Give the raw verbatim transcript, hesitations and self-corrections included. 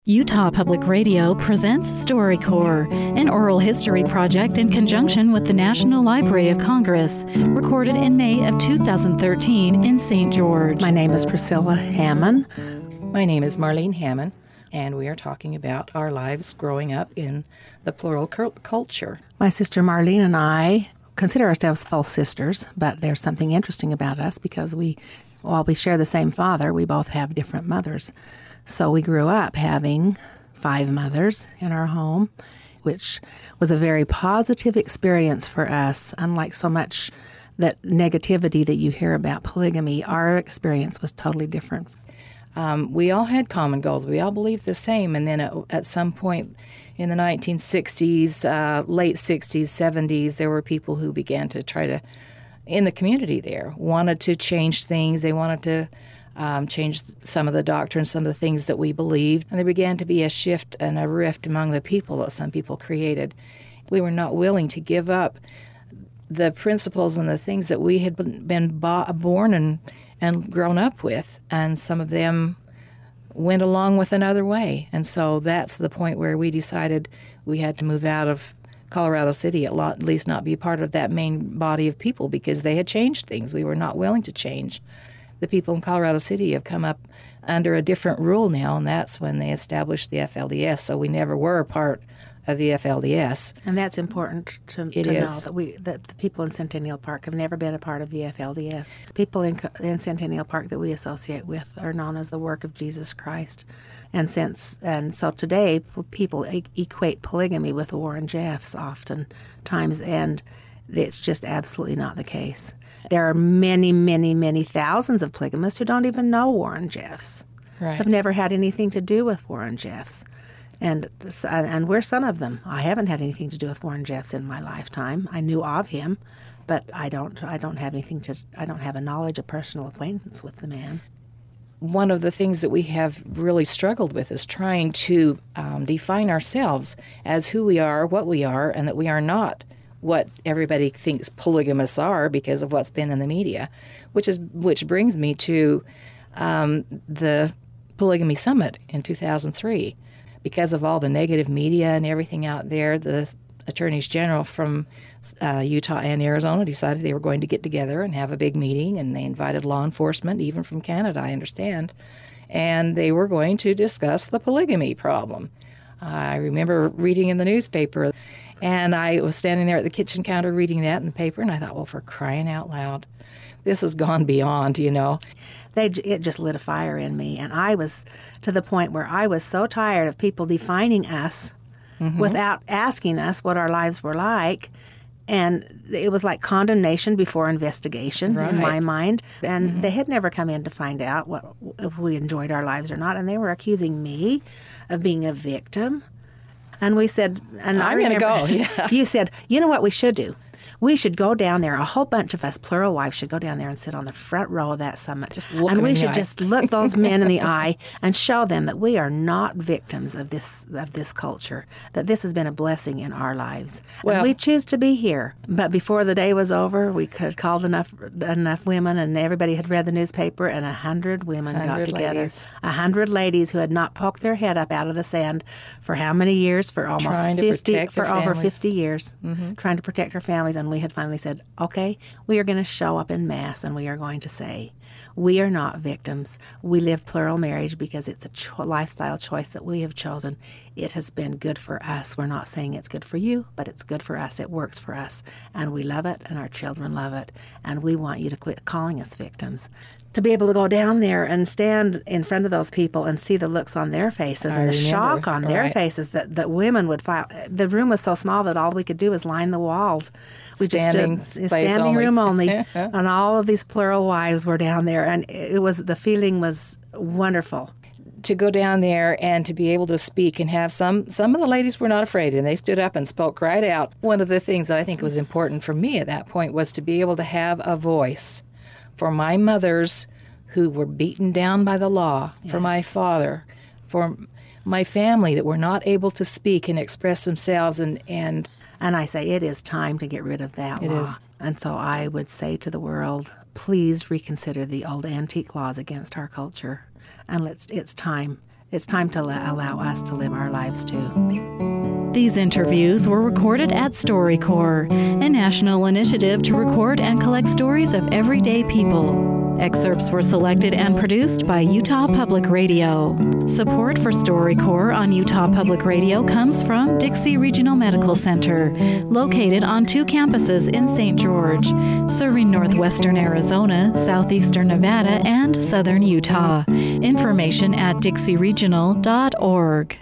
Utah Public Radio presents StoryCorps, an oral history project in conjunction with the National Library of Congress, recorded in May of two thousand thirteen in Saint George. My name is Priscilla Hammond. My name is Marlene Hammond, and we are talking about our lives growing up in the plural culture. My sister Marlene and I consider ourselves full sisters, but there's something interesting about us because we, while we share the same father, we both have different mothers. So we grew up having five mothers in our home, which was a very positive experience for us. Unlike so much that negativity that you hear about polygamy, our experience was totally different. Um, we all had common goals. We all believed the same. And then at, at some point in the nineteen sixties, uh, late sixties, seventies, there were people who began to try to, in the community there, wanted to change things. They wanted to Um, changed some of the doctrines, some of the things that we believed. And there began to be a shift and a rift among the people that some people created. We were not willing to give up the principles and the things that we had been born and, and grown up with. And some of them went along with another way. And so that's the point where we decided we had to move out of Colorado City, at least not be part of that main body of people, because they had changed things. We were not willing to change. The people in Colorado City have come up under a different rule now, and that's when they established the F L D S. So we never were a part of the F L D S. And that's important to, it to is. know that we that the people in Centennial Park have never been a part of the F L D S. The people in, in Centennial Park that we associate with are known as the work of Jesus Christ. And since and so today, people e- equate polygamy with Warren Jeffs oftentimes, and it's just absolutely not the case. There are many, many, many thousands of polygamists who don't even know Warren Jeffs, right. have never had anything to do with Warren Jeffs. And and we're some of them. I haven't had anything to do with Warren Jeffs in my lifetime. I knew of him, but I don't I don't have anything to I don't have a knowledge, a personal acquaintance with the man. One of the things that we have really struggled with is trying to um, define ourselves as who we are, what we are, and that we are not what everybody thinks polygamists are because of what's been in the media, which is which brings me to um, the Polygamy Summit in two thousand three. Because of all the negative media and everything out there, the attorneys general from uh, Utah and Arizona decided they were going to get together and have a big meeting, and they invited law enforcement, even from Canada, I understand, and they were going to discuss the polygamy problem. I remember reading in the newspaper, and I was standing there at the kitchen counter reading that in the paper, and I thought, well, for crying out loud, this has gone beyond, you know. They, it just lit a fire in me, and I was to the point where I was so tired of people defining us mm-hmm. without asking us what our lives were like, and it was like condemnation before investigation right. in my mind, and mm-hmm. they had never come in to find out what, if we enjoyed our lives or not, and they were accusing me of being a victim. And we said, and I'm I remember, gonna go. Yeah. You said, you know what we should do? We should go down there, a whole bunch of us, plural wives, should go down there and sit on the front row of that summit. Just look and we in should the just look those men in the eye and show them that we are not victims of this of this culture, that this has been a blessing in our lives. Well, and we choose to be here. But before the day was over, we had called enough enough women, and everybody had read the newspaper, and a hundred women got together. A hundred ladies who had not poked their head up out of the sand for how many years? For almost trying to fifty, protect for their over families. fifty years, mm-hmm. trying to protect our families. And we had finally said, okay, we are going to show up in mass, and we are going to say, we are not victims. We live plural marriage because it's a cho- lifestyle choice that we have chosen. It has been good for us. We're not saying it's good for you, but it's good for us. It works for us, and we love it, and our children love it, and we want you to quit calling us victims. To be able to go down there and stand in front of those people and see the looks on their faces I and the remember. shock on their right. faces that, that women would file. The room was so small that all we could do was line the walls. We Standing just stood, space standing only. room only, and all of these plural wives were down there, and it was the feeling was wonderful. To go down there and to be able to speak and have some, some of the ladies were not afraid, and they stood up and spoke right out. One of the things that I think was important for me at that point was to be able to have a voice for my mothers who were beaten down by the law, yes. for my father, for my family that were not able to speak and express themselves. And, and, and I say it is time to get rid of that it law. Is. And so I would say to the world, please reconsider the old antique laws against our culture. And let's it's time. it's time to allow us to live our lives too. These interviews were recorded at StoryCorps, a national initiative to record and collect stories of everyday people. Excerpts were selected and produced by Utah Public Radio. Support for StoryCorps on Utah Public Radio comes from Dixie Regional Medical Center, located on two campuses in Saint George, serving northwestern Arizona, southeastern Nevada, and southern Utah. Information at dixie regional dot org.